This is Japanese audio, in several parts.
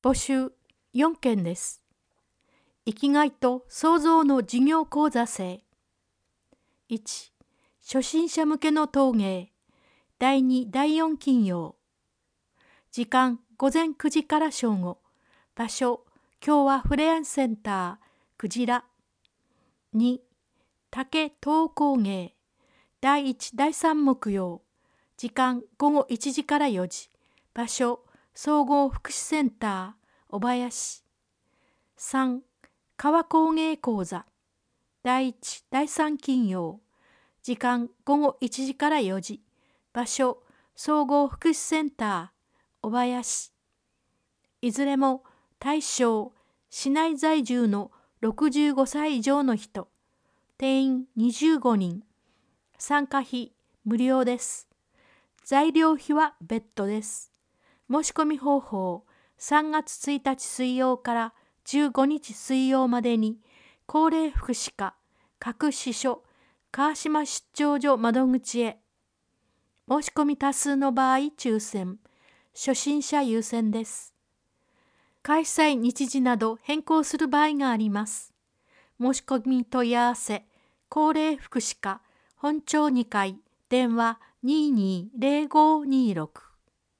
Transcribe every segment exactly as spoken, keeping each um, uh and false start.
募集よんけんです。生きがいと創造の授業講座生。いち、初心者向けの陶芸。だいに、だいよん金曜。時間ごぜんくじから正午。場所、今日はふれあいセンター、くじら。に、竹陶工芸。だいいち、だいさん木曜。時間ごごいちじからよじ。場所、総合福祉センター、小林。さん、革工芸講座。だいいち、だいさん金曜。時間ごごいちじからよじ。場所、総合福祉センター、小林。いずれも対象、市内在住のろくじゅうごさい以上の人。定員にじゅうごにん。参加費無料です。材料費は別途です。申し込み方法、さんがつついたち水曜からじゅうごにち水曜までに、高齢福祉課、各支所、川島出張所窓口へ。申し込み多数の場合抽選、初心者優先です。開催日時など変更する場合があります。申し込み問い合わせ、高齢福祉課、本町にかい、電話にーにーぜろごにーろく。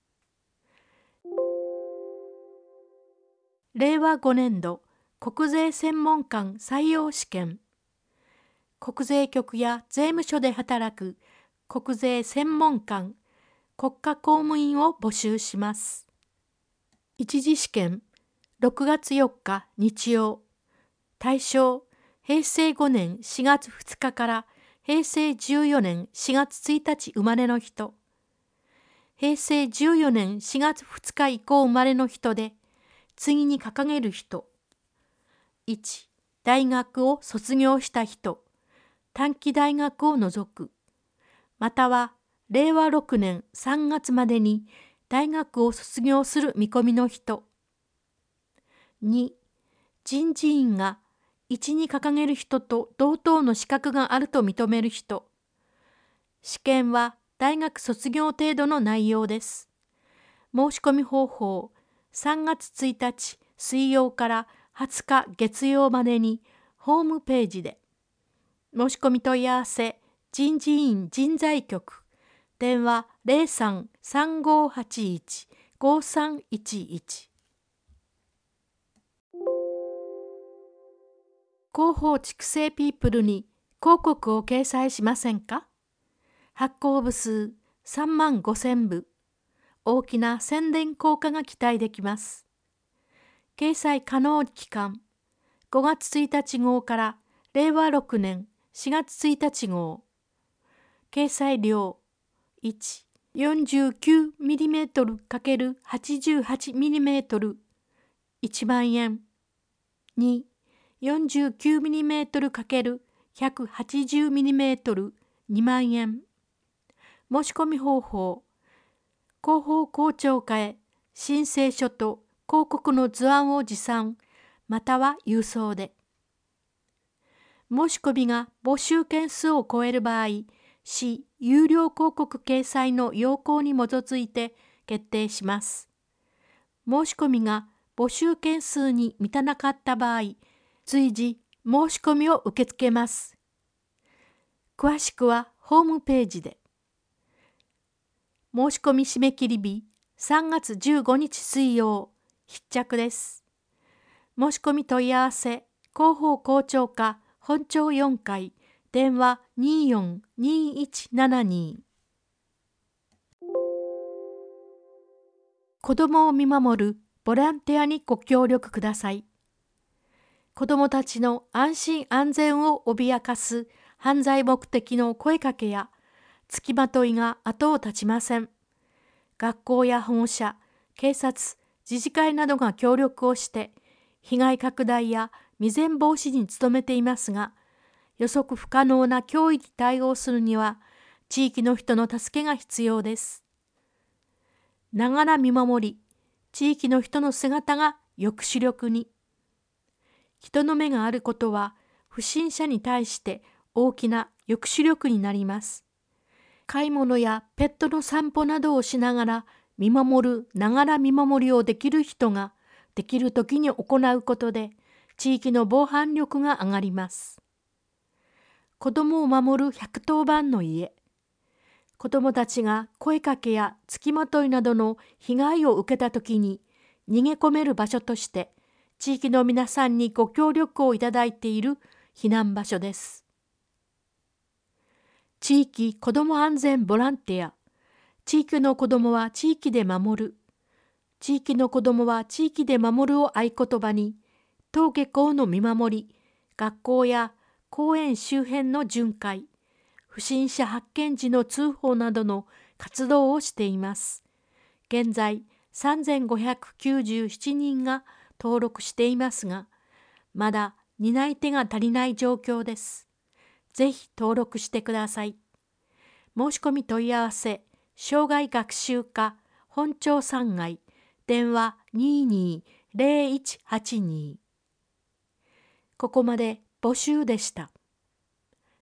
れいわごねんど国税専門官採用試験。国税局や税務署で働く国税専門官、国家公務員を募集します。一次試験、ろくがつよっか日曜。対象、へいせいごねんしがつふつかからへいせいじゅうよねんしがつついたち生まれの人。へいせいじゅうよねんしがつふつか以降生まれの人で、次に掲げる人。いち、大学を卒業した人。短期大学を除く。または、れいわろくねんさんがつまでに大学を卒業する見込みの人。に、人事院がいちに掲げる人と同等の資格があると認める人。試験は大学卒業程度の内容です。申し込み方法、さんがつついたち水曜からはつか月曜までにホームページで。申し込み問い合わせ、人事院人材局、電話 ゼロさん さんごはちいち ごさんいちいち。広報畜生ピープルに広告を掲載しませんか？発行部数さんまんごせんぶ。大きな宣伝効果が期待できます。掲載可能期間、ごがつついたち号かられいわろくねんしがつついたち号。掲載量いち、よんじゅうきゅうミリメートル×はちじゅうはちミリメートル、いちまんえん。に、よんじゅうきゅうミリメートル×ひゃくはちじゅうミリメートル、にまんえん。申し込み方法、広報広聴課へ申請書と広告の図案を持参、または郵送で。申し込みが募集件数を超える場合、市有料広告掲載の要項に基づいて決定します。申し込みが募集件数に満たなかった場合、随時申し込みを受け付けます。詳しくはホームページで。申し込み締め切り日さんがつじゅうごにち水曜、必着です。申し込み問い合わせ、広報広聴課本町よんかい、電話にーよんにーいちななに。子どもを見守るボランティアにご協力ください。子どもたちの安心安全を脅かす犯罪目的の声かけや付きまといが後を絶ちません。学校や保護者、警察、自治会などが協力をして被害拡大や未然防止に努めていますが、予測不可能な脅威に対応するには地域の人の助けが必要です。ながら見守り、地域の人の姿が抑止力に。人の目があることは不審者に対して大きな抑止力になります。買い物やペットの散歩などをしながら見守るながら見守りをできる人ができる時に行うことで地域の防犯力が上がります。子どもを守るひゃくとおばんの家。子どもたちが声かけや付きまといなどの被害を受けた時に逃げ込める場所として地域の皆さんにご協力をいただいている避難場所です。地域子ども安全ボランティア。地域の子どもは地域で守る。地域の子どもは地域で守るを合言葉に、登下校の見守り、学校や公園周辺の巡回、不審者発見時の通報などの活動をしています。現在さんぜんごひゃくきゅうじゅうななにんが登録していますが、まだ担い手が足りない状況です。ぜひ登録してください。申し込み問い合わせ、障害学習課本町さん階、電話 にーにーぜろいちはちにー。ここまで募集でした。